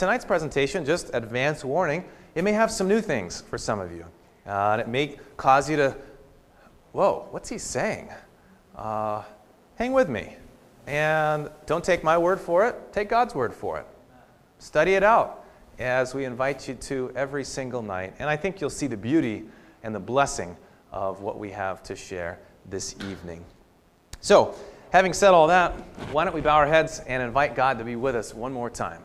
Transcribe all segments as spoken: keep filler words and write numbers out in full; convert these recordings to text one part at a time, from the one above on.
Tonight's presentation, just advance warning, it may have some new things for some of you. Uh, and it may cause you to, whoa, what's he saying? Uh, hang with me. And don't take my word for it, take God's word for it. Study it out as we invite you to every single night. And I think you'll see the beauty and the blessing of what we have to share this evening. So, having said all that, why don't we bow our heads and invite God to be with us one more time.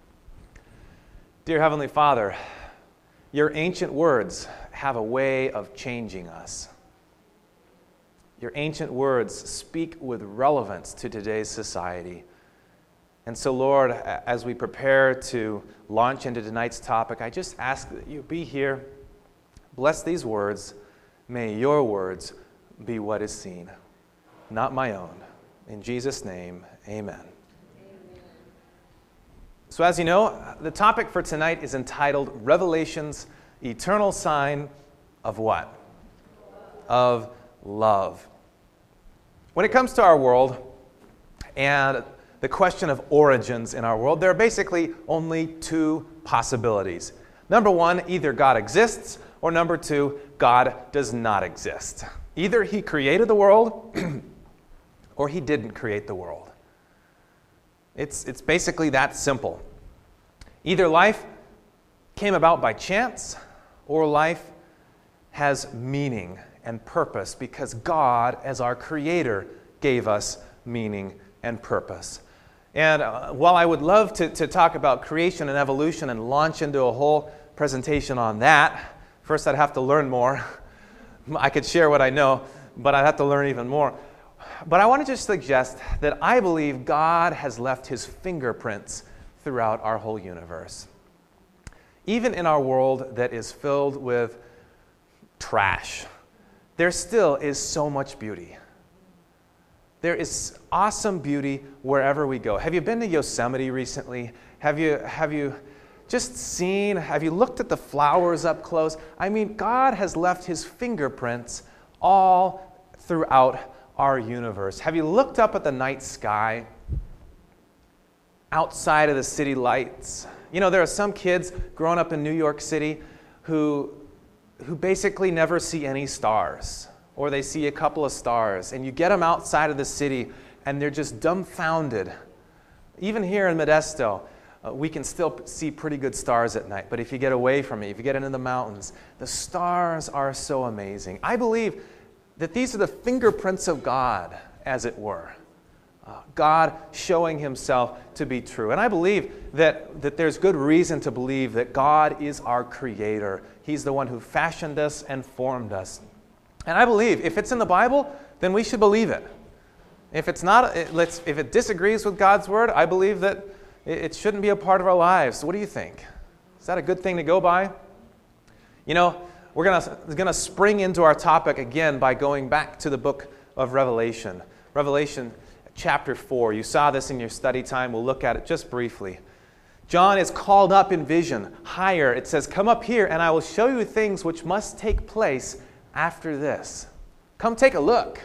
Dear Heavenly Father, your ancient words have a way of changing us. Your ancient words speak with relevance to today's society. And so, Lord, as we prepare to launch into tonight's topic, I just ask that you be here. Bless these words. May your words be what is seen, not my own. In Jesus' name, amen. So as you know, the topic for tonight is entitled Revelation's Eternal Sign of what? Of love. When it comes to our world and the question of origins in our world, there are basically only two possibilities. Number one, either God exists, or number two, God does not exist. Either he created the world or he didn't create the world. It's, it's basically that simple. Either life came about by chance, or life has meaning and purpose because God, as our Creator, gave us meaning and purpose. And uh, while I would love to, to talk about creation and evolution and launch into a whole presentation on that, first I'd have to learn more. I could share what I know, but I'd have to learn even more. But I want to just suggest that I believe God has left his fingerprints throughout our whole universe. Even in our world that is filled with trash, there still is so much beauty. There is awesome beauty wherever we go. Have you been to Yosemite recently? Have you, have you just seen, have you looked at the flowers up close? I mean, God has left his fingerprints all throughout our universe. Have you looked up at the night sky outside of the city lights? You know, there are some kids growing up in New York City who, who basically never see any stars, or they see a couple of stars, and you get them outside of the city and they're just dumbfounded. Even here in Modesto, uh, we can still see pretty good stars at night, but if you get away from it, if you get into the mountains, the stars are so amazing. I believe that these are the fingerprints of God, as it were. Uh, God showing himself to be true. And I believe that, that there's good reason to believe that God is our Creator. He's the one who fashioned us and formed us. And I believe if it's in the Bible, then we should believe it. If it's not, it, let's, if it disagrees with God's Word, I believe that it, it shouldn't be a part of our lives. What do you think? Is that a good thing to go by? You know, We're going to spring into our topic again by going back to the book of Revelation. Revelation chapter four. You saw this in your study time. We'll look at it just briefly. John is called up in vision higher. It says, "Come up here and I will show you things which must take place after this." Come take a look.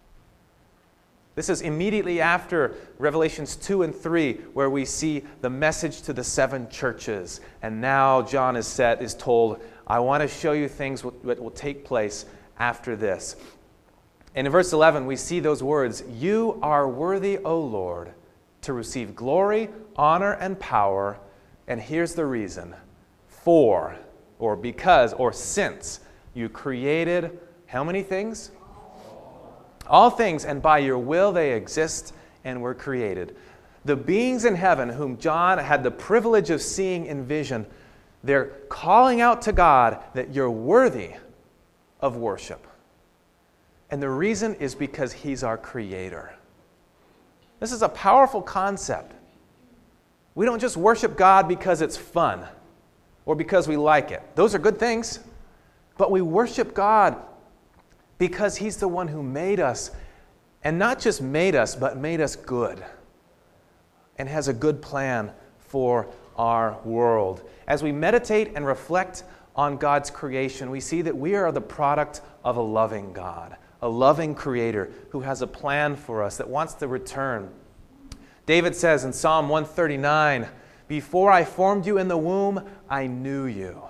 This is immediately after Revelations two and three, where we see the message to the seven churches. And now John is set, is told, I want to show you things that will take place after this. And in verse eleven, we see those words, "You are worthy, O Lord, to receive glory, honor, and power." And here's the reason. For, or because, or since you created how many things? All things, and by your will they exist and were created. The beings in heaven whom John had the privilege of seeing in vision, they're calling out to God that you're worthy of worship. And the reason is because he's our Creator. This is a powerful concept. We don't just worship God because it's fun or because we like it. Those are good things. But we worship God because he's the one who made us. And not just made us, but made us good. And has a good plan for our world. As we meditate and reflect on God's creation, we see that we are the product of a loving God, a loving Creator who has a plan for us that wants to return. David says in Psalm one thirty-nine, Before I formed you in the womb, I knew you.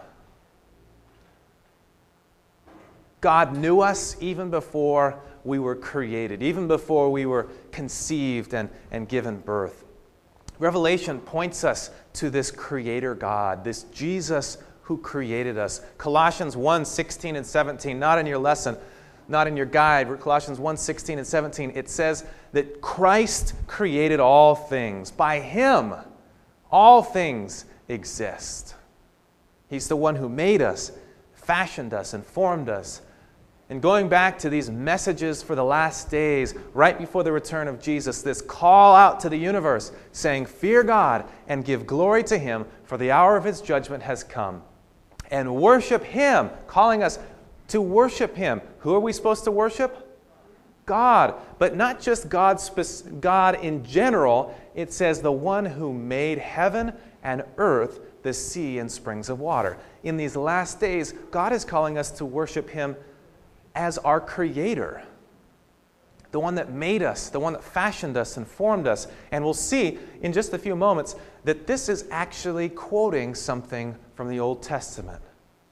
God knew us even before we were created, even before we were conceived and, and given birth. Revelation points us to this Creator God, this Jesus who created us. Colossians one, sixteen and seventeen, not in your lesson, not in your guide, but Colossians one, sixteen and seventeen, it says that Christ created all things. By Him, all things exist. He's the one who made us, fashioned us, and formed us. And going back to these messages for the last days, right before the return of Jesus, this call out to the universe saying, fear God and give glory to Him, for the hour of His judgment has come. And worship Him, calling us to worship Him. Who are we supposed to worship? God. But not just God, God in general. It says the one who made heaven and earth, the sea and springs of water. In these last days, God is calling us to worship Him as our Creator, the one that made us, the one that fashioned us and formed us. And we'll see in just a few moments that this is actually quoting something from the Old Testament.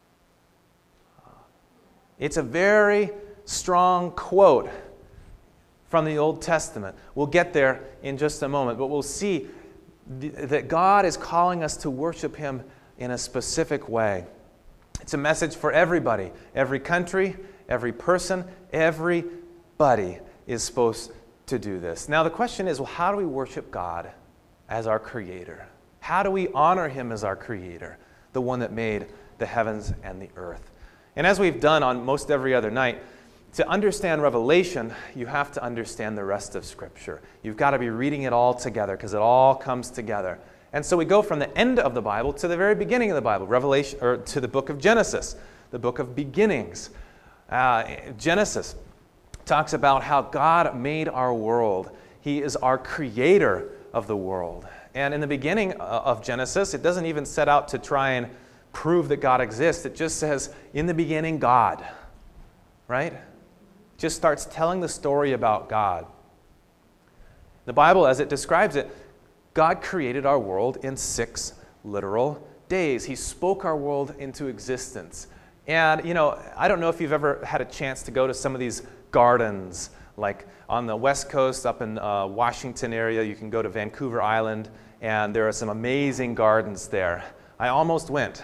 It's a very strong quote from the Old Testament. We'll get there in just a moment, but we'll see th- that God is calling us to worship Him in a specific way. It's a message for everybody, every country, every person, everybody is supposed to do this. Now the question is, well, how do we worship God as our Creator? How do we honor Him as our Creator, the one that made the heavens and the earth? And as we've done on most every other night, to understand Revelation, you have to understand the rest of Scripture. You've got to be reading it all together because it all comes together. And so we go from the end of the Bible to the very beginning of the Bible, Revelation, or to the book of Genesis, the book of beginnings. Uh, Genesis talks about how God made our world. He is our creator of the world. And in the beginning of Genesis, it doesn't even set out to try and prove that God exists. It just says, in the beginning, God. Right? It just starts telling the story about God. The Bible, as it describes it, God created our world in six literal days. He spoke our world into existence. And, you know, I don't know if you've ever had a chance to go to some of these gardens, like on the West Coast, up in uh, Washington area. You can go to Vancouver Island, and there are some amazing gardens there. I almost went.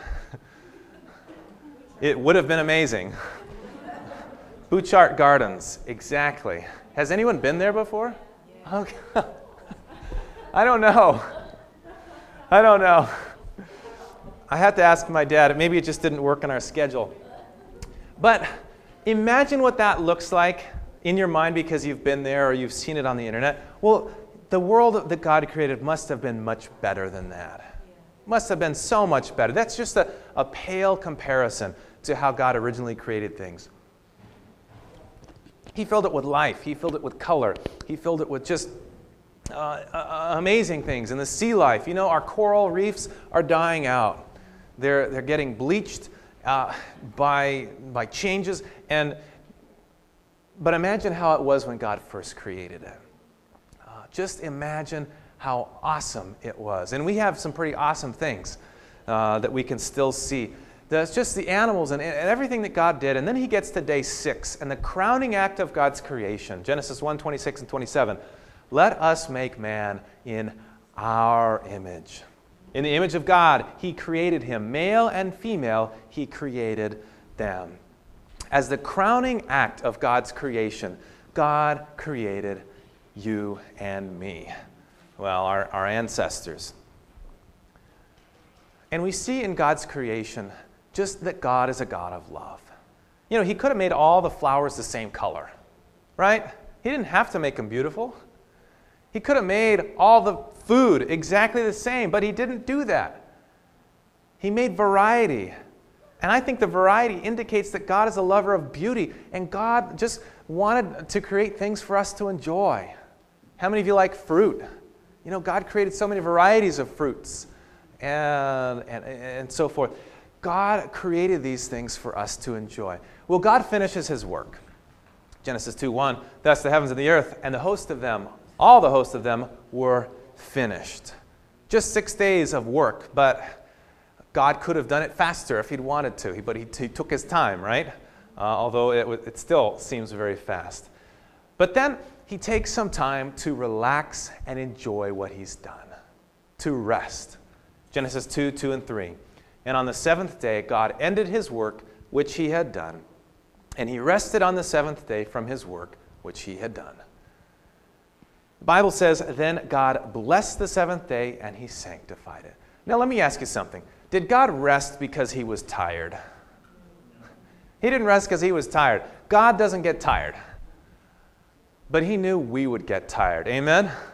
It would have been amazing. Butchart Gardens, exactly. Has anyone been there before? Yeah. Okay. I don't know. I don't know. I had to ask my dad. Maybe it just didn't work in our schedule. But imagine what that looks like in your mind because you've been there or you've seen it on the internet. Well, the world that God created must have been much better than that. Must have been so much better. That's just a, a pale comparison to how God originally created things. He filled it with life. He filled it with color. He filled it with just uh, uh, amazing things. And the sea life, you know, our coral reefs are dying out. They're, they're getting bleached uh, by, by changes. And, but imagine how it was when God first created it. Uh, just imagine how awesome it was. And we have some pretty awesome things uh, that we can still see. That's just the animals and, and everything that God did. And then he gets to day six and the crowning act of God's creation. Genesis one, twenty-six and twenty-seven. Let us make man in our image. In the image of God, he created him. Male and female, he created them. As the crowning act of God's creation, God created you and me. Well, our, our ancestors. And we see in God's creation just that God is a God of love. You know, he could have made all the flowers the same color, right? He didn't have to make them beautiful. He could have made all the food exactly the same, but he didn't do that. He made variety. And I think the variety indicates that God is a lover of beauty, and God just wanted to create things for us to enjoy. How many of you like fruit? You know, God created so many varieties of fruits and, and, and so forth. God created these things for us to enjoy. Well, God finishes his work. Genesis two one, thus the heavens and the earth and the host of them, all the hosts of them were finished. just six days of work, but God could have done it faster if he'd wanted to, but he, he took his time, right? Uh, although it, it still seems very fast. But then he takes some time to relax and enjoy what he's done, to rest. Genesis two, two, and three. And on the seventh day, God ended his work which he had done, and he rested on the seventh day from his work which he had done. The Bible says, then God blessed the seventh day and he sanctified it. Now let me ask you something. Did God rest because he was tired? He didn't rest because he was tired. God doesn't get tired. But he knew we would get tired. Amen? Amen.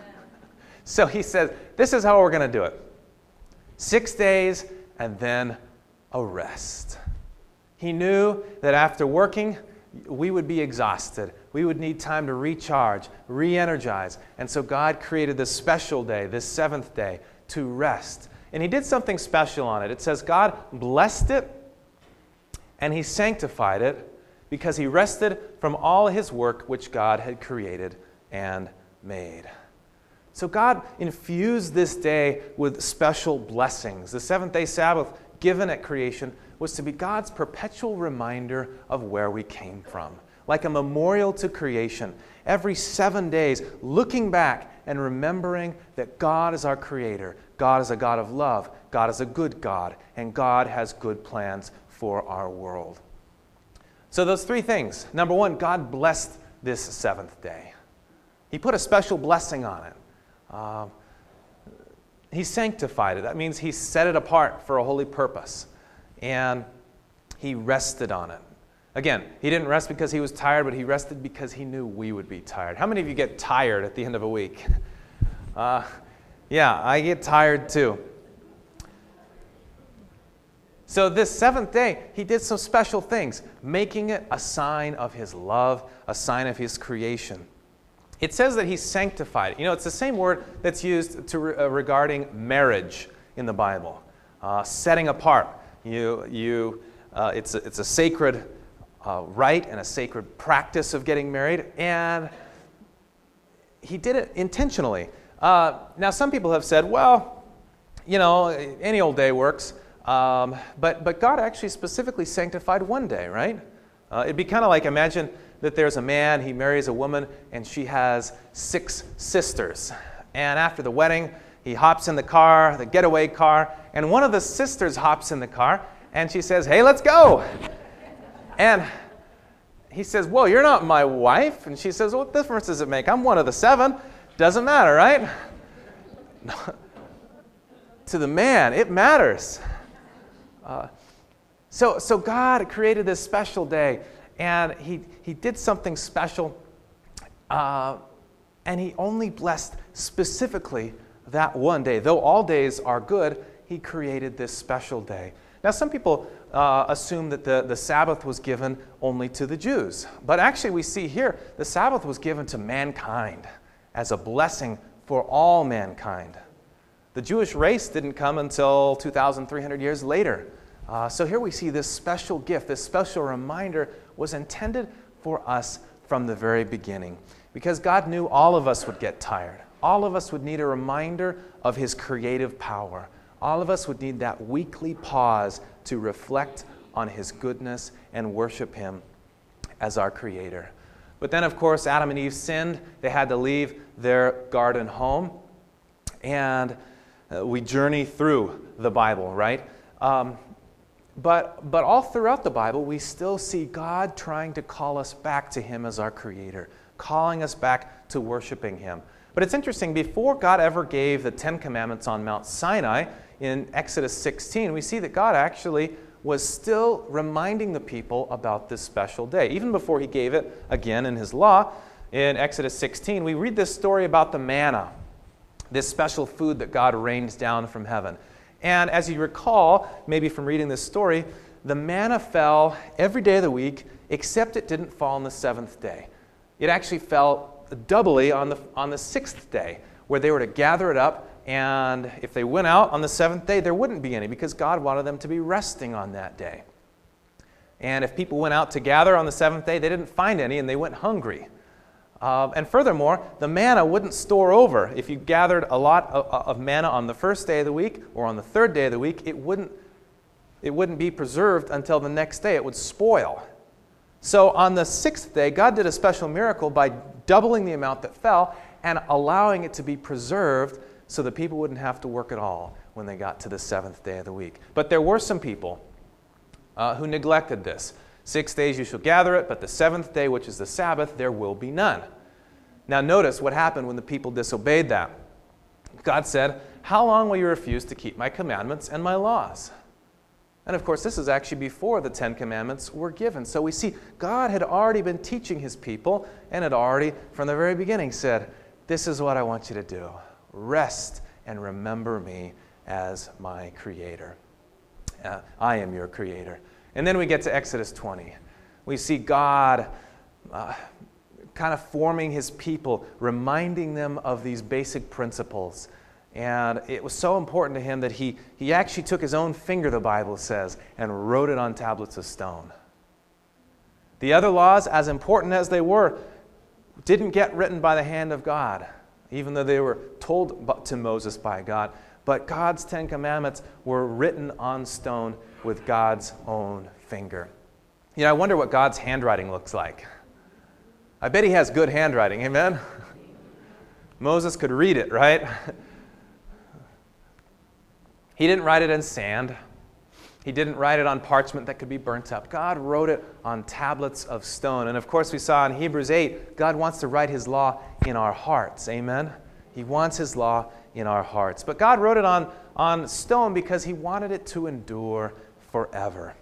So he says, this is how we're going to do it. Six days and then a rest. He knew that after working, we would be exhausted. We would need time to recharge, re-energize. And so God created this special day, this seventh day, to rest. And he did something special on it. It says God blessed it and he sanctified it because he rested from all his work which God had created and made. So God infused this day with special blessings. The seventh-day Sabbath given at creation was to be God's perpetual reminder of where we came from, like a memorial to creation. Every seven days, looking back and remembering that God is our creator. God is a God of love. God is a good God. And God has good plans for our world. So those three things. Number one, God blessed this seventh day. He put a special blessing on it. Uh, he sanctified it. That means he set it apart for a holy purpose. And he rested on it. Again, he didn't rest because he was tired, but he rested because he knew we would be tired. How many of you get tired at the end of a week? Uh, yeah, I get tired too. So this seventh day, he did some special things, making it a sign of his love, a sign of his creation. It says that he sanctified it. You know, it's the same word that's used to re- uh, regarding marriage in the Bible. Uh, setting apart. You, you, uh, it's, a, it's a sacred uh, rite and a sacred practice of getting married, and he did it intentionally. Uh, now, some people have said, well, you know, any old day works, um, but, but God actually specifically sanctified one day, right? Uh, it'd be kind of like, imagine that there's a man, he marries a woman, and she has six sisters. And after the wedding, he hops in the car, the getaway car, and one of the sisters hops in the car, and she says, hey, let's go. And he says, well, you're not my wife. And she says, what difference does it make? I'm one of the seven. Doesn't matter, right? To the man, it matters. Uh, so, so God created this special day, and he, he did something special, uh, and he only blessed specifically that one day. Though all days are good, he created this special day. Now, some people uh, assume that the, the Sabbath was given only to the Jews. But actually, we see here, the Sabbath was given to mankind as a blessing for all mankind. The Jewish race didn't come until two thousand three hundred years later. Uh, so here we see this special gift, this special reminder was intended for us from the very beginning. Because God knew all of us would get tired. All of us would need a reminder of his creative power. All of us would need that weekly pause to reflect on his goodness and worship him as our creator. But then, of course, Adam and Eve sinned. They had to leave their garden home. And uh, we journey through the Bible, right? Um, but, but all throughout the Bible, we still see God trying to call us back to him as our creator, calling us back to worshiping him. But it's interesting, before God ever gave the Ten Commandments on Mount Sinai, in Exodus sixteen, we see that God actually was still reminding the people about this special day. Even before he gave it again in his law, in Exodus sixteen, we read this story about the manna, this special food that God rains down from heaven. And as you recall, maybe from reading this story, the manna fell every day of the week, except it didn't fall on the seventh day. It actually fell doubly on the, on the sixth day, where they were to gather it up, and if they went out on the seventh day, there wouldn't be any, because God wanted them to be resting on that day. And if people went out to gather on the seventh day, they didn't find any, and they went hungry. Um, and furthermore, the manna wouldn't store over. If you gathered a lot of, of manna on the first day of the week or on the third day of the week, it wouldn't, it wouldn't be preserved until the next day. It would spoil. So on the sixth day, God did a special miracle by doubling the amount that fell and allowing it to be preserved so that people wouldn't have to work at all when they got to the seventh day of the week. But there were some people uh, who neglected this. Six days you shall gather it, but the seventh day, which is the Sabbath, there will be none. Now notice what happened when the people disobeyed that. God said, how long will you refuse to keep my commandments and my laws? And of course, this is actually before the Ten Commandments were given. So we see God had already been teaching his people and had already, from the very beginning, said, this is what I want you to do. Rest and remember me as my creator. Uh, I am your creator. And then we get to Exodus twenty. We see God uh, kind of forming his people, reminding them of these basic principles. And it was so important to him that he, he actually took his own finger, the Bible says, and wrote it on tablets of stone. The other laws, as important as they were, didn't get written by the hand of God, even though they were told to Moses by God. But God's Ten Commandments were written on stone with God's own finger. You know, I wonder what God's handwriting looks like. I bet he has good handwriting, amen? Moses could read it, right? He didn't write it in sand. He didn't write it on parchment that could be burnt up. God wrote it on tablets of stone. And of course, we saw in Hebrews eight, God wants to write his law in our hearts. Amen? He wants his law in our hearts. But God wrote it on, on stone because he wanted it to endure forever.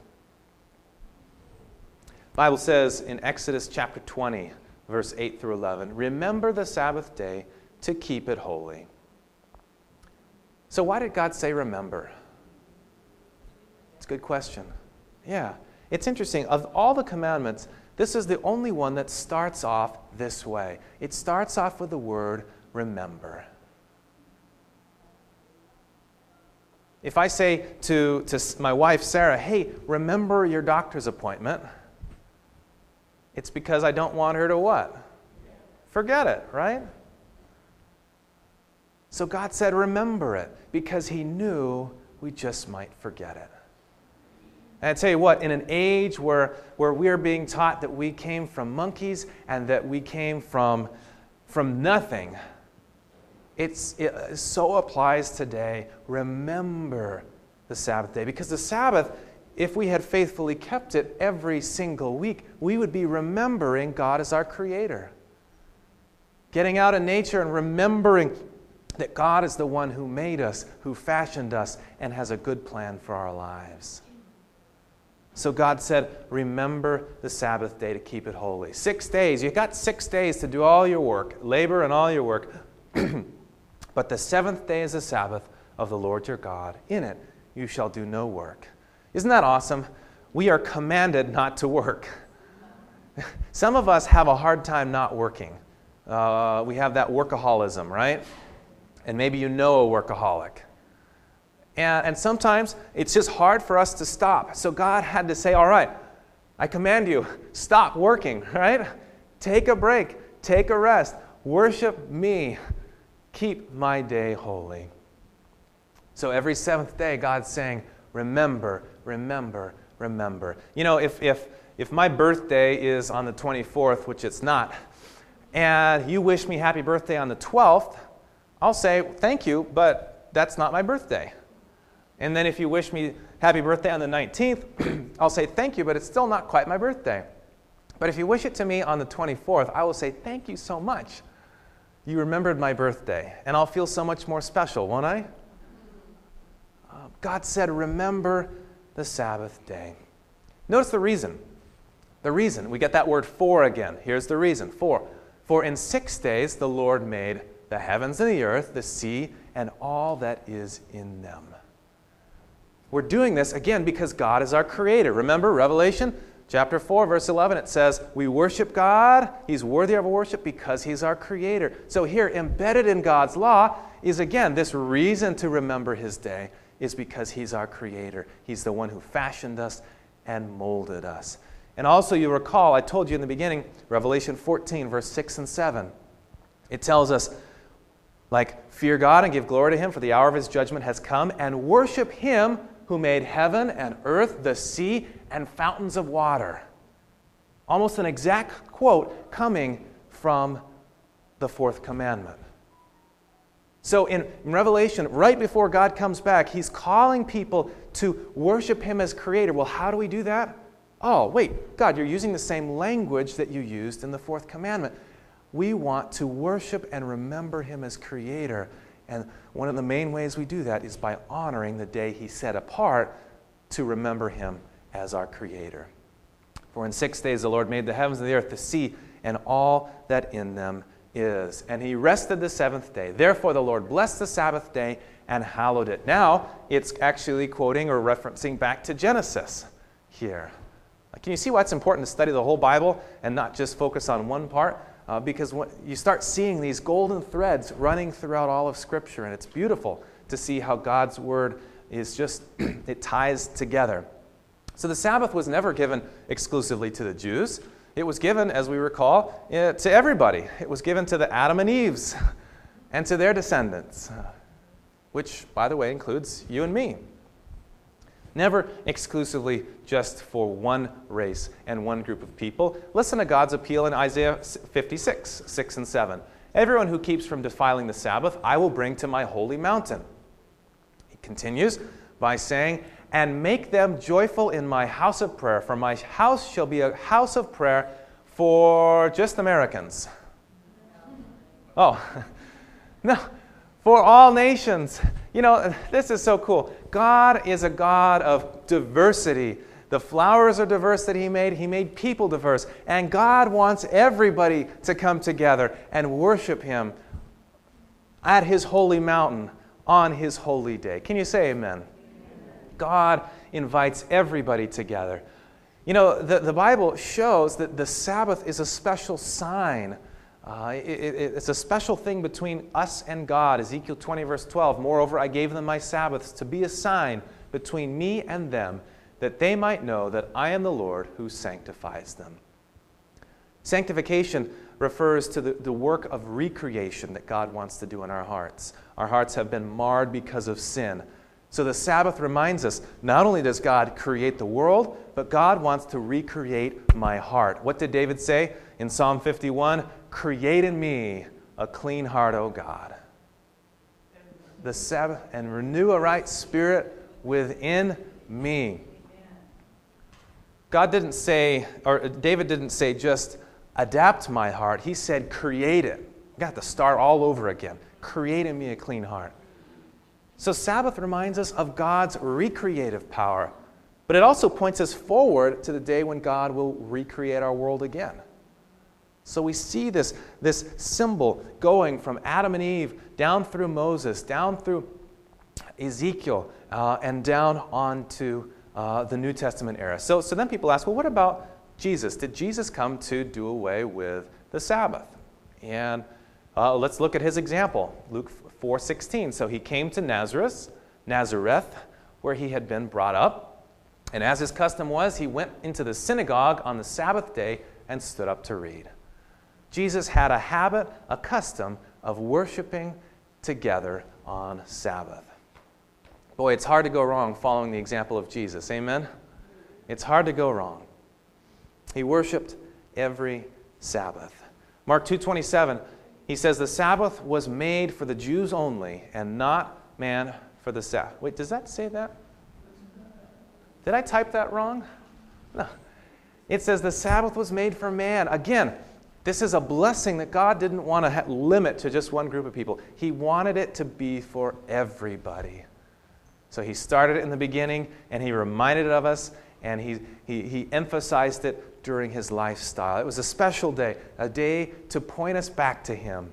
The Bible says in Exodus chapter twenty, verse eight through eleven, remember the Sabbath day to keep it holy. So why did God say remember? It's a good question. Yeah, it's interesting. Of all the commandments, this is the only one that starts off this way. It starts off with the word remember. If I say to, to my wife, Sarah, hey, remember your doctor's appointment, it's because I don't want her to what? Forget it, right? So God said, remember it, because he knew we just might forget it. And I tell you what, in an age where, where we're being taught that we came from monkeys and that we came from, from nothing, it's, it so applies today. Remember the Sabbath day, because the Sabbath, if we had faithfully kept it every single week, we would be remembering God as our creator. Getting out in nature and remembering that God is the one who made us, who fashioned us, and has a good plan for our lives. So God said, remember the Sabbath day to keep it holy. Six days. You've got six days to do all your work, labor and all your work. But the seventh day is the Sabbath of the Lord your God. In it you shall do no work. Isn't that awesome? We are commanded not to work. Some of us have a hard time not working. Uh, we have that workaholism, right? And maybe you know a workaholic. And, and sometimes it's just hard for us to stop. So God had to say, all right, I command you, stop working, right? Take a break, take a rest, worship me, keep my day holy. So every seventh day, God's saying, remember, remember, remember. You know, if, if, if my birthday is on the twenty-fourth, which it's not, and you wish me happy birthday on the twelfth, I'll say, thank you, but that's not my birthday. And then if you wish me happy birthday on the nineteenth, I'll say, thank you, but it's still not quite my birthday. But if you wish it to me on the twenty-fourth, I will say, thank you so much. You remembered my birthday, and I'll feel so much more special, won't I? Uh, God said, remember the Sabbath day. Notice the reason. The reason. We get that word for again. Here's the reason. For. For in six days the Lord made the heavens and the earth, the sea, and all that is in them. We're doing this, again, because God is our creator. Remember, Revelation chapter four, verse eleven, it says, we worship God. He's worthy of our worship because he's our creator. So here, embedded in God's law is, again, this reason to remember his day is because he's our creator. He's the one who fashioned us and molded us. And also you recall, I told you in the beginning, Revelation fourteen, verse six and seven. It tells us, like, fear God and give glory to him, for the hour of his judgment has come, and worship him who made heaven and earth, the sea, and fountains of water. Almost an exact quote coming from the fourth commandment. So in Revelation, right before God comes back, he's calling people to worship him as creator. Well, how do we do that? Oh, wait, God, you're using the same language that you used in the fourth commandment. We want to worship and remember him as creator. And one of the main ways we do that is by honoring the day he set apart to remember him as our creator. For in six days the Lord made the heavens and the earth, the sea, and all that in them is. And he rested the seventh day. Therefore the Lord blessed the Sabbath day and hallowed it. Now it's actually quoting or referencing back to Genesis here. Can you see why it's important to study the whole Bible and not just focus on one part? Uh, because when you start seeing these golden threads running throughout all of Scripture, and it's beautiful to see how God's Word is just, it ties together. So the Sabbath was never given exclusively to the Jews. It was given, as we recall, uh, to everybody. It was given to the Adam and Eves and to their descendants, uh, which, by the way, includes you and me. Never exclusively just for one race and one group of people. Listen to God's appeal in Isaiah fifty-six, six and seven. Everyone who keeps from defiling the Sabbath, I will bring to my holy mountain. He continues by saying, and make them joyful in my house of prayer, for my house shall be a house of prayer for just Americans. Oh, no, for all nations. You know, this is so cool. God is a God of diversity. The flowers are diverse that he made. He made people diverse. And God wants everybody to come together and worship him at his holy mountain on his holy day. Can you say amen? Amen. God invites everybody together. You know, the, the Bible shows that the Sabbath is a special sign. Uh, it, it, it's a special thing between us and God. Ezekiel twenty, verse twelve, moreover, I gave them my Sabbaths to be a sign between me and them, that they might know that I am the Lord who sanctifies them. Sanctification refers to the, the work of recreation that God wants to do in our hearts. Our hearts have been marred because of sin. So the Sabbath reminds us, not only does God create the world, but God wants to recreate my heart. What did David say in Psalm fifty-one? Create in me a clean heart, O God. The Sabbath, and renew a right spirit within me. God didn't say, or David didn't say just adapt my heart. He said create it. You got to start all over again. Create in me a clean heart. So Sabbath reminds us of God's recreative power, but it also points us forward to the day when God will recreate our world again. So we see this, this symbol going from Adam and Eve down through Moses, down through Ezekiel, uh, and down onto uh, the New Testament era. So, so then people ask, well, what about Jesus? Did Jesus come to do away with the Sabbath? And uh, let's look at his example, Luke four sixteen. So he came to Nazareth, Nazareth, where he had been brought up. And as his custom was, he went into the synagogue on the Sabbath day and stood up to read. Jesus had a habit, a custom of worshiping together on Sabbath. Boy, it's hard to go wrong following the example of Jesus. Amen? It's hard to go wrong. He worshiped every Sabbath. Mark two twenty-seven, he says, the Sabbath was made for the Jews only, and not man for the Sabbath. Wait, does that say that? Did I type that wrong? No. It says the Sabbath was made for man. Again, this is a blessing that God didn't want to ha- limit to just one group of people. He wanted it to be for everybody. So he started it in the beginning, and he reminded it of us, and he, he, he emphasized it during his lifestyle. It was a special day, a day to point us back to him.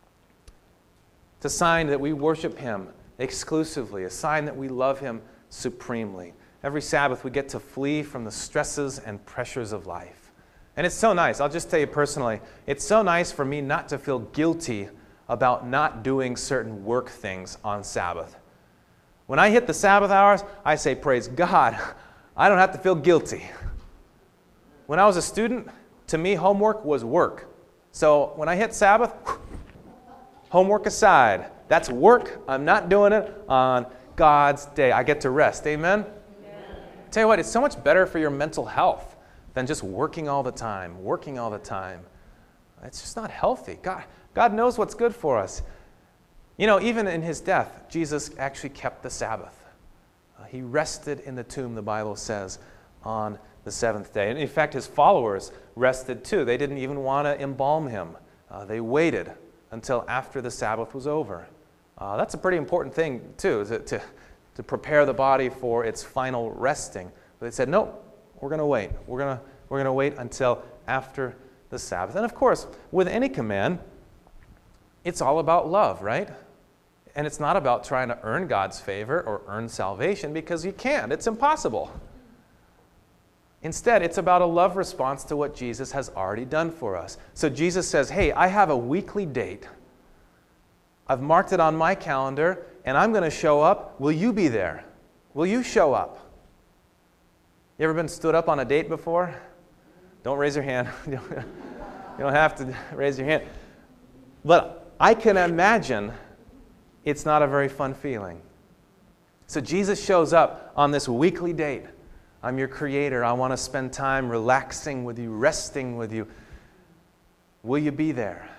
It's a sign that we worship him exclusively, a sign that we love him supremely. Every Sabbath we get to flee from the stresses and pressures of life. And it's so nice. I'll just tell you personally, it's so nice for me not to feel guilty about not doing certain work things on Sabbath. When I hit the Sabbath hours, I say, praise God, I don't have to feel guilty. when I was a student, to me, homework was work. So when I hit Sabbath, homework aside. That's work. I'm not doing it on God's day. I get to rest. Amen? Amen. Tell you what, it's so much better for your mental health than just working all the time, working all the time. It's just not healthy. God, God knows what's good for us. You know, even in his death, Jesus actually kept the Sabbath. Uh, he rested in the tomb, the Bible says, on the seventh day. And in fact, his followers rested too. They didn't even want to embalm him. Uh, they waited until after the Sabbath was over. Uh, that's a pretty important thing too, to, to, to prepare the body for its final resting. But they said, no, we're going to wait. We're going to we're going to wait until after the Sabbath. And of course, with any command, it's all about love, right? And it's not about trying to earn God's favor or earn salvation, because you can't. It's impossible. Instead, it's about a love response to what Jesus has already done for us. So Jesus says, hey, I have a weekly date. I've marked it on my calendar, and I'm going to show up. Will you be there? Will you show up? You ever been stood up on a date before? Don't raise your hand. You don't have to raise your hand. But I can imagine it's not a very fun feeling. So Jesus shows up on this weekly date. I'm your creator. I want to spend time relaxing with you, resting with you. Will you be there?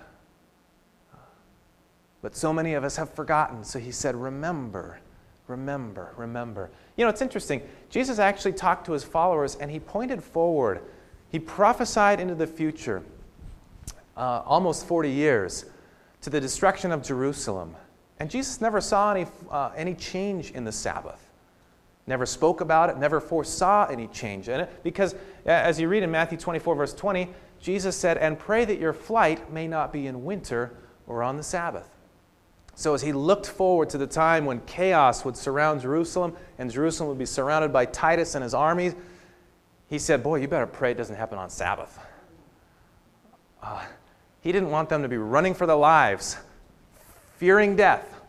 But so many of us have forgotten. So he said, remember, remember, remember. You know, it's interesting. Jesus actually talked to his followers, and he pointed forward. He prophesied into the future, uh, almost forty years, to the destruction of Jerusalem. And Jesus never saw any, uh, any change in the Sabbath. Never spoke about it, never foresaw any change in it. Because as you read in Matthew twenty-four, verse twenty, Jesus said, and pray that your flight may not be in winter or on the Sabbath. So as he looked forward to the time when chaos would surround Jerusalem and Jerusalem would be surrounded by Titus and his armies, he said, boy, you better pray it doesn't happen on Sabbath. Uh, he didn't want them to be running for their lives, fearing death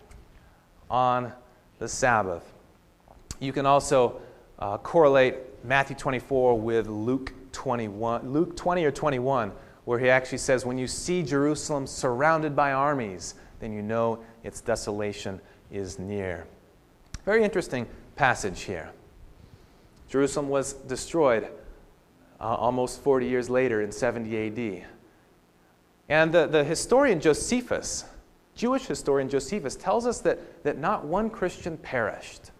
on the Sabbath. You can also uh, correlate Matthew twenty-four with Luke twenty-one, Luke twenty or twenty-one, where he actually says, when you see Jerusalem surrounded by armies, then you know its desolation is near. Very interesting passage here. Jerusalem was destroyed uh, almost forty years later in seventy A D. And the, the historian Josephus, Jewish historian Josephus, tells us that, that not one Christian perished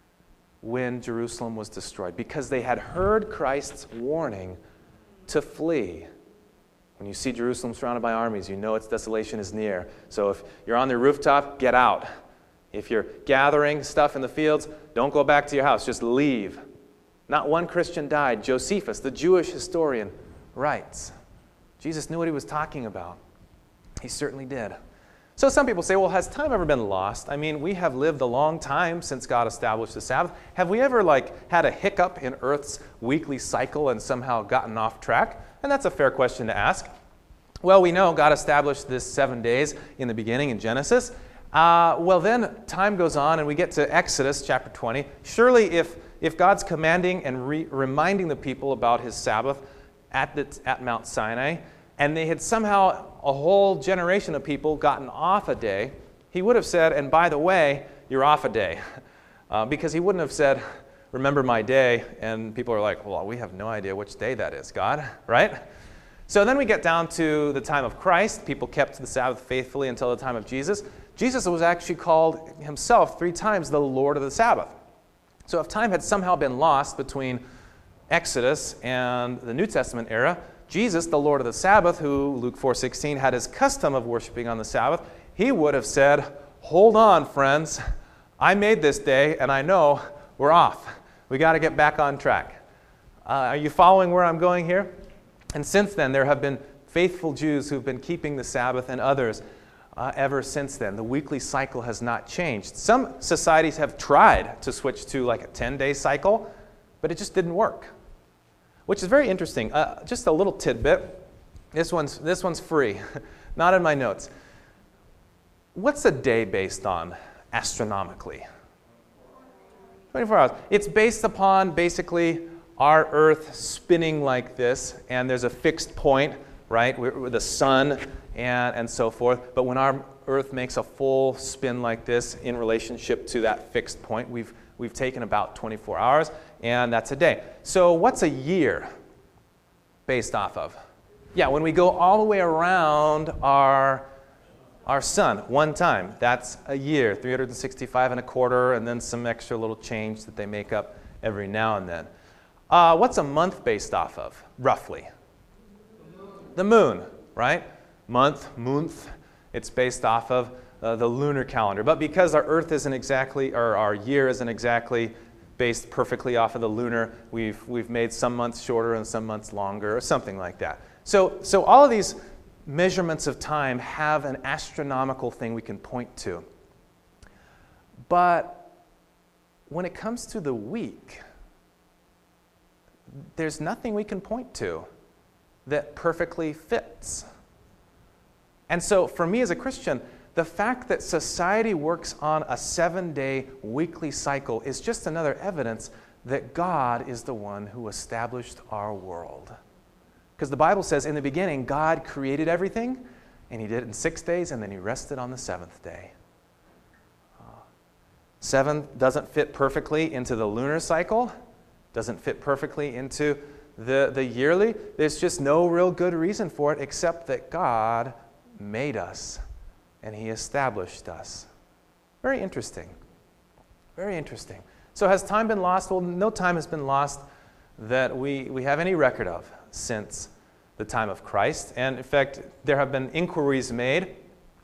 when Jerusalem was destroyed, because they had heard Christ's warning to flee. When you see Jerusalem surrounded by armies, you know its desolation is near. So if you're on the rooftop, get out. If you're gathering stuff in the fields, don't go back to your house, just leave. Not one Christian died. Josephus, the Jewish historian, writes. Jesus knew what he was talking about. He certainly did. So some people say, well, has time ever been lost? I mean, we have lived a long time since God established the Sabbath. Have we ever, like, had a hiccup in Earth's weekly cycle and somehow gotten off track? And that's a fair question to ask. Well, we know God established this seven days in the beginning in Genesis. Uh, well, then time goes on and we get to Exodus chapter twenty. Surely if, if God's commanding and re- reminding the people about his Sabbath at, the, at Mount Sinai, and they had somehow, a whole generation of people gotten off a day, he would have said, and by the way, you're off a day. Uh, because he wouldn't have said, remember my day, and people are like, well, we have no idea which day that is, God, right? So then we get down to the time of Christ. People kept the Sabbath faithfully until the time of Jesus. Jesus was actually called himself three times the Lord of the Sabbath. So if time had somehow been lost between Exodus and the New Testament era, Jesus, the Lord of the Sabbath, who, Luke four sixteen, had his custom of worshiping on the Sabbath, he would have said, hold on, friends. I made this day, and I know we're off. We got to get back on track. Uh, are you following where I'm going here? And since then, there have been faithful Jews who've been keeping the Sabbath and others uh, ever since then. The weekly cycle has not changed. Some societies have tried to switch to like a ten-day cycle, but it just didn't work. Which is very interesting. Uh, just a little tidbit. This one's, this one's free, not in my notes. What's a day based on astronomically? twenty-four hours. It's based upon basically our Earth spinning like this, and there's a fixed point, right, with the sun and, and so forth. But when our Earth makes a full spin like this in relationship to that fixed point, we've, we've taken about twenty-four hours, and that's a day. So what's a year based off of? Yeah, when we go all the way around our, our sun one time, that's a year, three hundred sixty-five and a quarter, and then some extra little change that they make up every now and then. Uh, what's a month based off of, roughly? The moon, right? Month, month. It's based off of uh, the lunar calendar. But because our Earth isn't exactly, or our year isn't exactly based perfectly off of the lunar, we've, we've made some months shorter and some months longer, or something like that. So, so all of these measurements of time have an astronomical thing we can point to. But when it comes to the week, there's nothing we can point to that perfectly fits. And so for me as a Christian, the fact that society works on a seven-day weekly cycle is just another evidence that God is the one who established our world. Because the Bible says in the beginning, God created everything, and he did it in six days, and then he rested on the seventh day. Uh, seven doesn't fit perfectly into the lunar cycle, doesn't fit perfectly into the, the yearly. There's just no real good reason for it except that God made us and he established us. Very interesting. Very interesting. So has time been lost? Well, no time has been lost that we, we have any record of since the time of Christ. And in fact, there have been inquiries made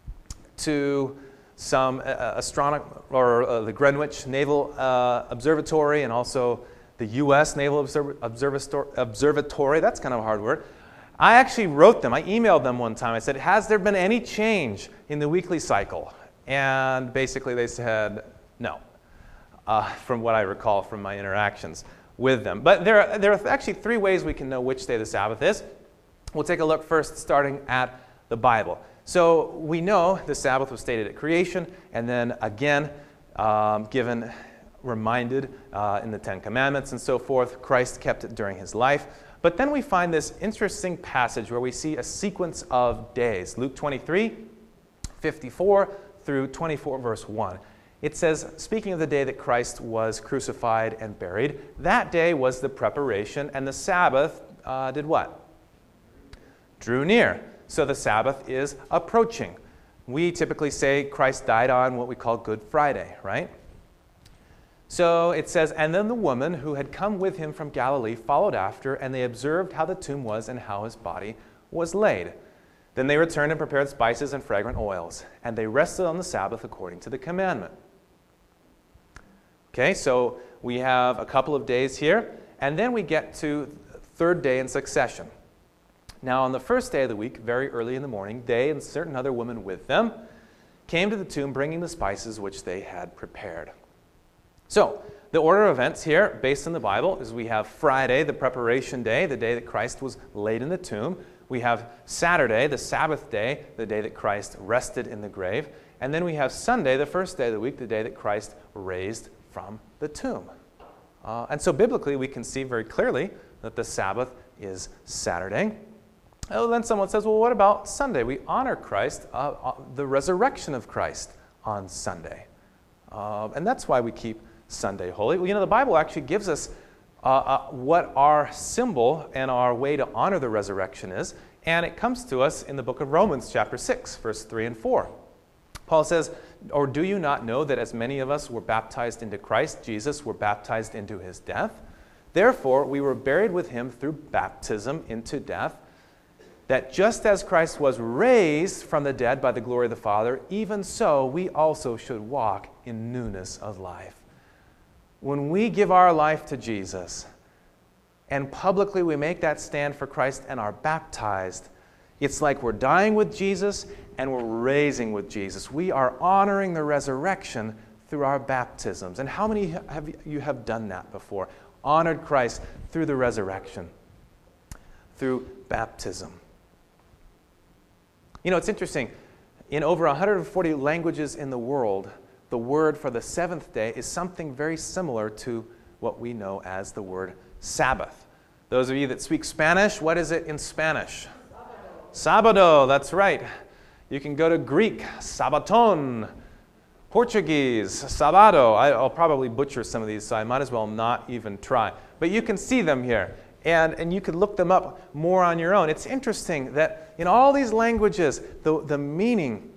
to some uh, astronomy, or uh, the Greenwich Naval uh, Observatory, and also the U S Naval Observ- Observator- Observatory. That's kind of a hard word. I actually wrote them. I emailed them one time. I said, has there been any change in the weekly cycle? And basically they said no, uh, from what I recall from my interactions with them. But there are, there are actually three ways we can know which day the Sabbath is. We'll take a look first starting at the Bible. So we know the Sabbath was stated at creation, and then again um, given, reminded uh, in the Ten Commandments and so forth. Christ kept it during his life. But then we find this interesting passage where we see a sequence of days. Luke twenty-three, fifty-four through twenty-four, verse one. It says, speaking of the day that Christ was crucified and buried, that day was the preparation, and the Sabbath uh, did what? Drew near. So the Sabbath is approaching. We typically say Christ died on what we call Good Friday, right? So it says, and then the woman who had come with him from Galilee followed after, and they observed how the tomb was and how his body was laid. Then they returned and prepared spices and fragrant oils, and they rested on the Sabbath according to the commandment. Okay, so we have a couple of days here, and then we get to third day in succession. Now on the first day of the week, very early in the morning, they and certain other women with them came to the tomb bringing the spices which they had prepared. So, the order of events here, based on the Bible, is we have Friday, the preparation day, the day that Christ was laid in the tomb. We have Saturday, the Sabbath day, the day that Christ rested in the grave. And then we have Sunday, the first day of the week, the day that Christ raised from the tomb. Uh, and so biblically, we can see very clearly that the Sabbath is Saturday. Oh, then someone says, well, what about Sunday? We honor Christ, uh, uh, the resurrection of Christ on Sunday. Uh, and that's why we keep Sunday holy. Well, you know, the Bible actually gives us uh, uh, what our symbol and our way to honor the resurrection is, and it comes to us in the book of Romans, chapter six, verse three and four. Paul says, or do you not know that as many of us were baptized into Christ Jesus were baptized into his death? Therefore, we were buried with him through baptism into death, that just as Christ was raised from the dead by the glory of the Father, even so we also should walk in newness of life. When we give our life to Jesus, and publicly we make that stand for Christ and are baptized, it's like we're dying with Jesus and we're raising with Jesus. We are honoring the resurrection through our baptisms. And how many have you have done that before? Honored Christ through the resurrection, through baptism. You know, it's interesting. In over one hundred forty languages in the world, the word for the seventh day is something very similar to what we know as the word Sabbath. Those of you that speak Spanish, what is it in Spanish? Sábado. Sábado, that's right. You can go to Greek, Sabaton. Portuguese, Sábado. I, I'll probably butcher some of these, so I might as well not even try. But you can see them here, and, and you could look them up more on your own. It's interesting that in all these languages, the, the meaning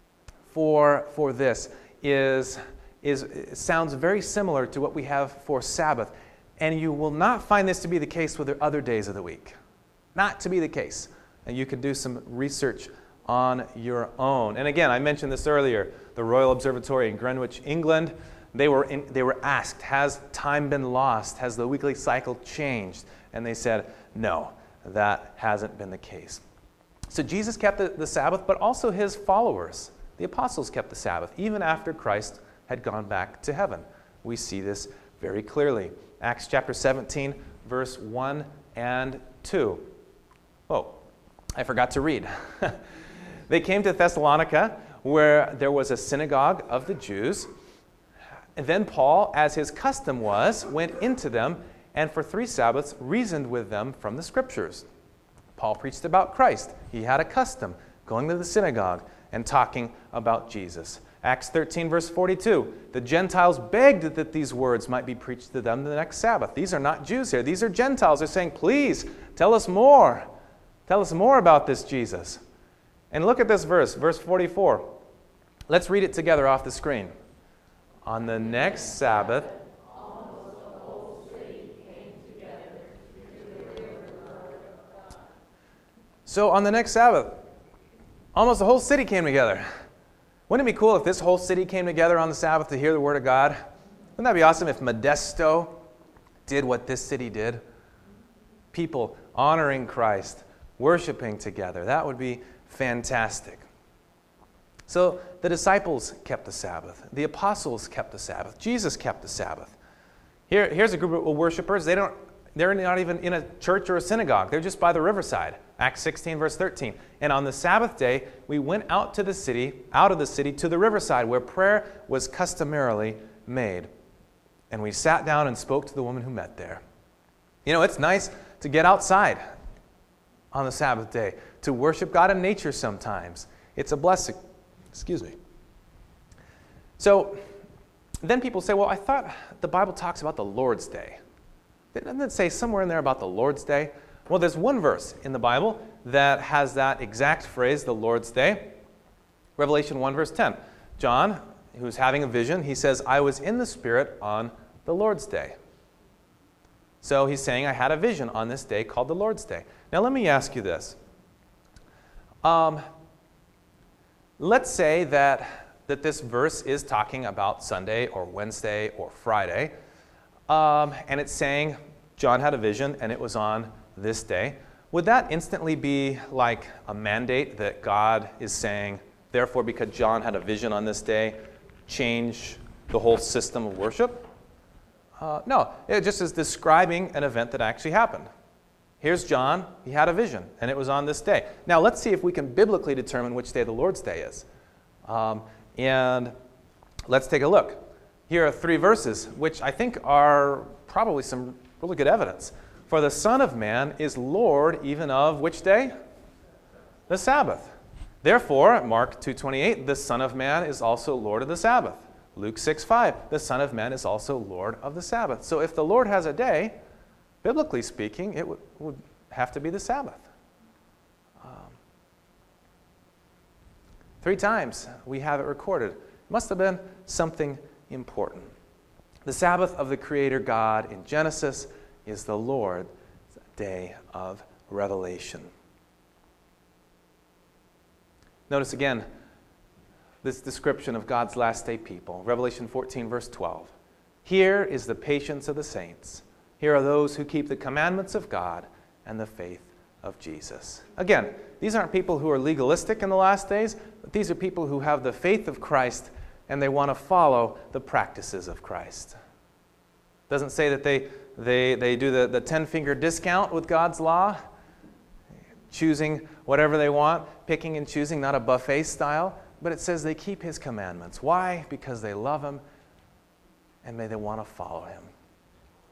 for, for this is, is sounds very similar to what we have for Sabbath. And you will not find this to be the case with the other days of the week. Not to be the case. And you can do some research on your own. And again, I mentioned this earlier, the Royal Observatory in Greenwich, England, they were, in, they were asked, has time been lost? Has the weekly cycle changed? And they said, no, that hasn't been the case. So Jesus kept the, the Sabbath, but also his followers, the apostles, kept the Sabbath, even after Christ had gone back to heaven. We see this very clearly. Acts chapter seventeen, verse one and two. Oh, I forgot to read. They came to Thessalonica, where there was a synagogue of the Jews. And then Paul, as his custom was, went into them and for three Sabbaths reasoned with them from the Scriptures. Paul preached about Christ. He had a custom, going to the synagogue and talking about Jesus. Acts thirteen, verse forty-two, the Gentiles begged that these words might be preached to them the next Sabbath. These are not Jews here. These are Gentiles. They're saying, please, tell us more. Tell us more about this Jesus. And look at this verse, verse forty-four. Let's read it together off the screen. On the next Sabbath, almost the whole city came together to hear the word of God. So on the next Sabbath, almost the whole city came together. Wouldn't it be cool if this whole city came together on the Sabbath to hear the word of God? Wouldn't that be awesome if Modesto did what this city did? People honoring Christ, worshiping together. That would be fantastic. So the disciples kept the Sabbath. The apostles kept the Sabbath. Jesus kept the Sabbath. Here, here's a group of worshipers. They don't, they're not even in a church or a synagogue. They're just by the riverside. Acts sixteen, verse thirteen. And on the Sabbath day, we went out to the city, out of the city to the riverside where prayer was customarily made. And we sat down and spoke to the woman who met there. You know, it's nice to get outside on the Sabbath day, to worship God in nature sometimes. It's a blessing. Excuse me. So then people say, well, I thought the Bible talks about the Lord's Day. Doesn't it say somewhere in there about the Lord's Day? Well, there's one verse in the Bible that has that exact phrase, the Lord's Day. Revelation one, verse ten. John, who's having a vision, he says, I was in the Spirit on the Lord's Day. So he's saying, I had a vision on this day called the Lord's Day. Now let me ask you this. Um, let's say that, that this verse is talking about Sunday or Wednesday or Friday, um, and it's saying John had a vision and it was on this day. Would that instantly be like a mandate that God is saying, therefore, because John had a vision on this day, change the whole system of worship? Uh, no, it just is describing an event that actually happened. Here's John, he had a vision, and it was on this day. Now, let's see if we can biblically determine which day the Lord's Day is. Um, and let's take a look. Here are three verses, which I think are probably some really good evidence. For the Son of Man is Lord even of which day? The Sabbath. Therefore, Mark two twenty-eight, the Son of Man is also Lord of the Sabbath. Luke six five, the Son of Man is also Lord of the Sabbath. So if the Lord has a day, biblically speaking, it would, would have to be the Sabbath. Um, three times we have it recorded. It must have been something important. The Sabbath of the Creator God in Genesis is the Lord's day of revelation. Notice again this description of God's last day people. Revelation fourteen, verse twelve. Here is the patience of the saints. Here are those who keep the commandments of God and the faith of Jesus. Again, these aren't people who are legalistic in the last days, but these are people who have the faith of Christ and they want to follow the practices of Christ. It doesn't say that they, they, they do the, the ten-finger discount with God's law, choosing whatever they want, picking and choosing, not a buffet style, but it says they keep His commandments. Why? Because they love Him and may they want to follow Him.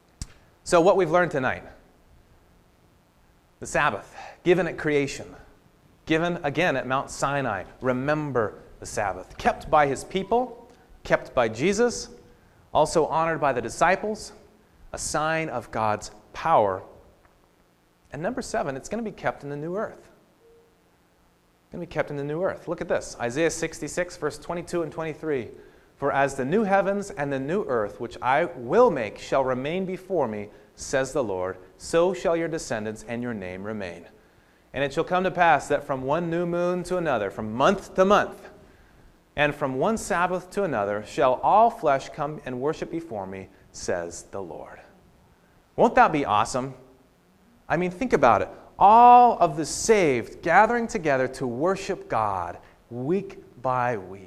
So what we've learned tonight, the Sabbath, given at creation, given again at Mount Sinai, remember the Sabbath, kept by his people, kept by Jesus, also honored by the disciples, a sign of God's power. And number seven, it's going to be kept in the new earth. It's going to be kept in the new earth. Look at this, Isaiah sixty-six, verse twenty-two and twenty-three. For as the new heavens and the new earth, which I will make, shall remain before me, says the Lord, so shall your descendants and your name remain. And it shall come to pass that from one new moon to another, from month to month, and from one Sabbath to another, shall all flesh come and worship before me, says the Lord. Won't that be awesome? I mean, think about it. All of the saved gathering together to worship God week by week.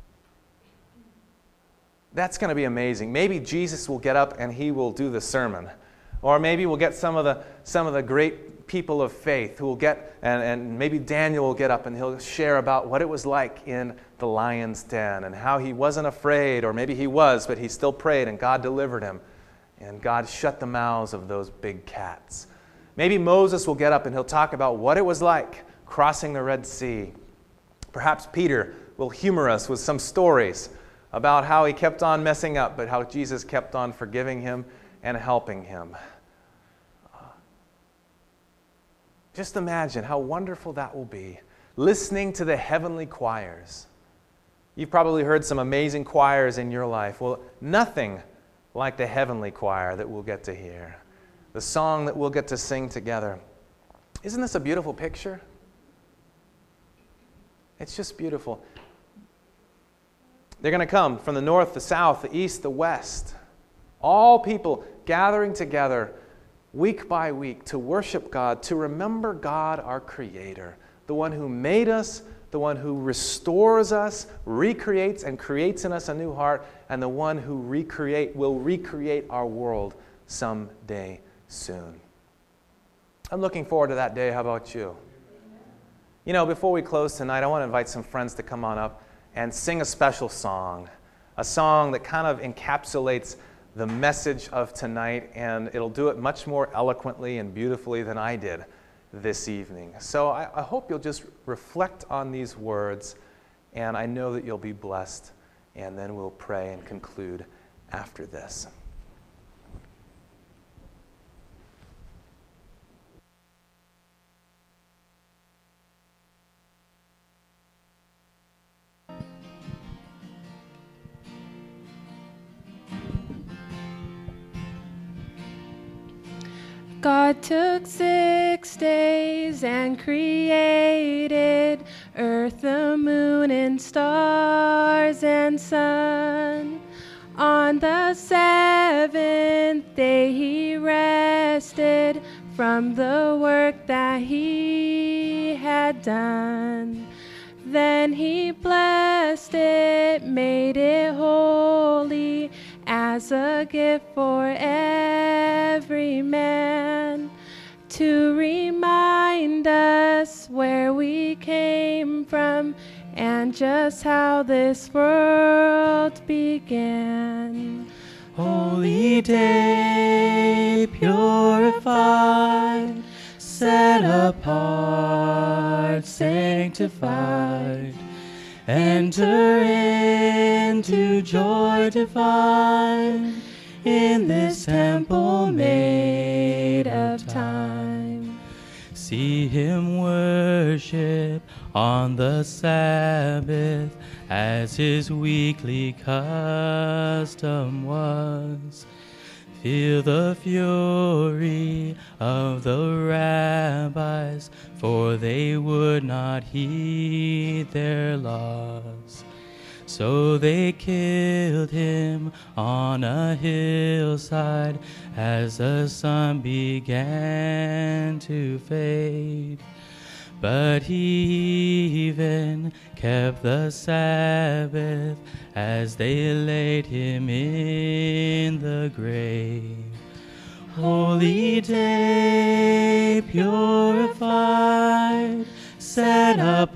That's going to be amazing. Maybe Jesus will get up and he will do the sermon. Or maybe we'll get some of the some of the great people of faith who will get, and, and maybe Daniel will get up and he'll share about what it was like in the lion's den and how he wasn't afraid, or maybe he was, but he still prayed and God delivered him. And God shut the mouths of those big cats. Maybe Moses will get up and he'll talk about what it was like crossing the Red Sea. Perhaps Peter will humor us with some stories about how he kept on messing up, but how Jesus kept on forgiving him and helping him. Just imagine how wonderful that will be, listening to the heavenly choirs. You've probably heard some amazing choirs in your life. Well, nothing like the heavenly choir that we'll get to hear, the song that we'll get to sing together. Isn't this a beautiful picture? It's just beautiful. They're going to come from the north, the south, the east, the west. All people gathering together week by week to worship God, to remember God, our Creator, the one who made us, the one who restores us, recreates and creates in us a new heart, and the one who recreate will recreate our world someday soon. I'm looking forward to that day. How about you? You know, before we close tonight, I want to invite some friends to come on up and sing a special song, a song that kind of encapsulates the message of tonight, and it'll do it much more eloquently and beautifully than I did this evening. So I, I hope you'll just reflect on these words, and I know that you'll be blessed, and then we'll pray and conclude after this. God took six days and created earth, the moon, and stars and sun. On the seventh day he rested from the work that he had done. Then he blessed it, made it holy, as a gift for every man, to remind us where we came from and just how this world began. Holy day, purified, set apart, sanctified, enter into joy divine, in this temple made of time. See him worship on the Sabbath, as his weekly custom was. Feel the fury of the rabbis, for they would not heed their laws. So they killed him on a hillside as the sun began to fade. But he even kept the Sabbath as they laid him in the grave. Holy day, purified, set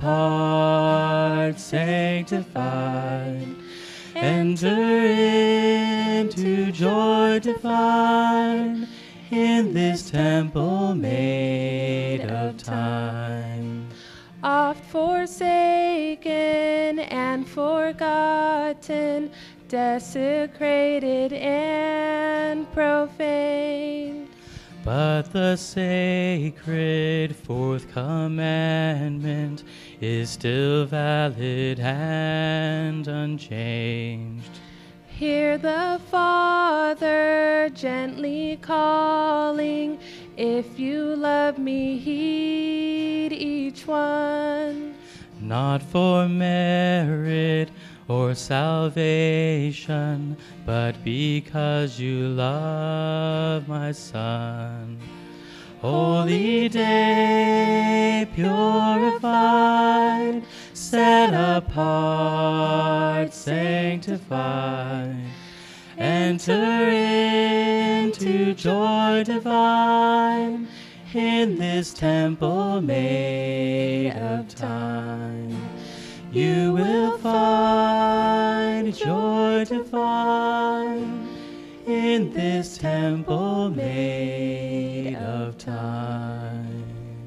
apart, sanctified, enter into joy divine, in this temple made of time. Oft forsaken and forgotten, desecrated and profaned. But the sacred fourth commandment is still valid and unchanged. Hear the Father gently calling, if you love me, heed each one. Not for merit or salvation, but because you love my Son. Holy day, purified, set apart, sanctified, enter into joy divine in this temple made of time. You will find joy divine in this temple made of time.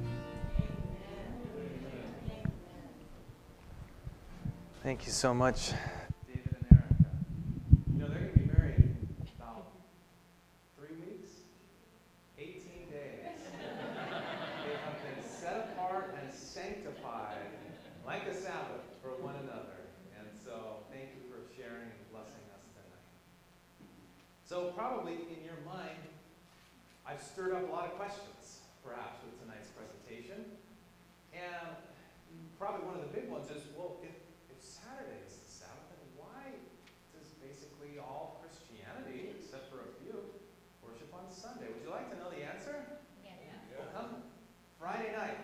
Thank you so much, David and Erica. You know, they're going to be married in about three weeks, eighteen days. They have been set apart and sanctified like a Sabbath for one another. And so thank you for sharing and blessing us tonight. So probably in your mind, I've stirred up a lot of questions, perhaps, with tonight's presentation. And probably one of the big ones is, well, if, if Saturday is the Sabbath, then why does basically all Christianity, except for a few, worship on Sunday? Would you like to know the answer? Yeah. Well, come Friday night.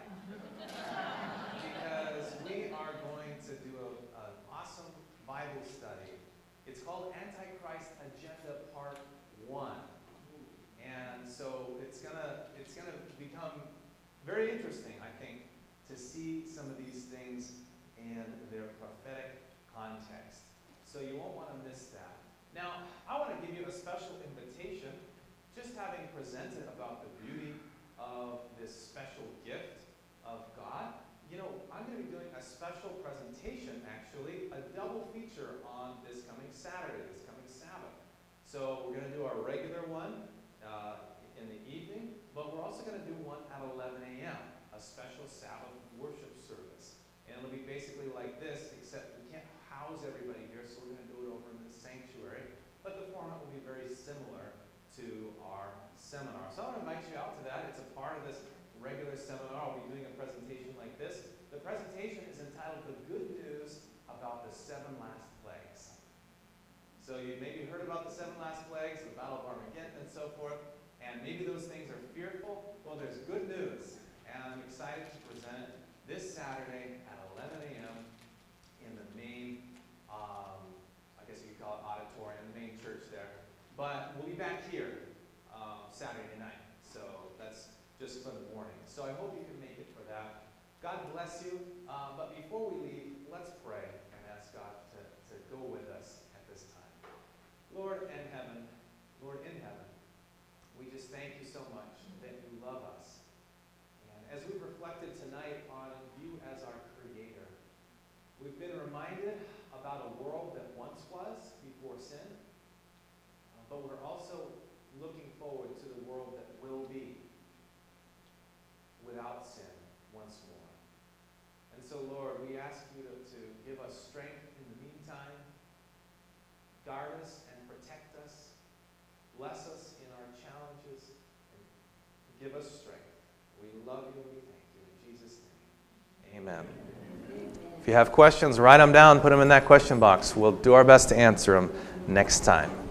Because we are going to do a, an awesome Bible study. It's called Antichrist Agenda Part One. And so it's gonna it's gonna become very interesting, I think, to see some of these things in their prophetic context. So you won't want to miss that. Now, I want to give you a special invitation, just having presented about the beauty of this special gift of God. You know, I'm going to be doing a special presentation, actually, a double feature on this coming Saturday, this coming Sabbath. So we're going to do our regular one uh, in the evening, but we're also going to do one at eleven a.m., a special Sabbath worship service. And it'll be basically like this, except we can't house everybody here, so we're going to do it over in the sanctuary. But the format will be very similar to our seminar. So I want to invite you out to that. It's a part of this regular seminar. I'll be doing a presentation like this. The presentation is entitled The Good News About the Seven Last Plagues. So you maybe heard about the seven last plagues, the Battle of Armageddon and so forth, and maybe those things are fearful. Well, there's good news, and I'm excited to present it this Saturday at eleven a.m. in the main, um, I guess you could call it auditorium, the main church there. But we'll be back here um, Saturday night, so that's just for the morning. So I hope you can make it for that. God bless you. Uh, but before we leave, let's pray and ask God to, to go with us at this time. Lord in heaven, Lord in heaven, we just thank you so much that you love us. And as we've reflected tonight on you as our Creator, we've been reminded about a world that once was before sin, uh, but we're also looking forward to the world that will be without sin once more. And so, Lord, we ask you to, to give us strength in the meantime, guard us and protect us, bless us in our challenges, and give us strength. We love you and we thank you. In Jesus' name, amen. If you have questions, write them down, put them in that question box. We'll do our best to answer them next time.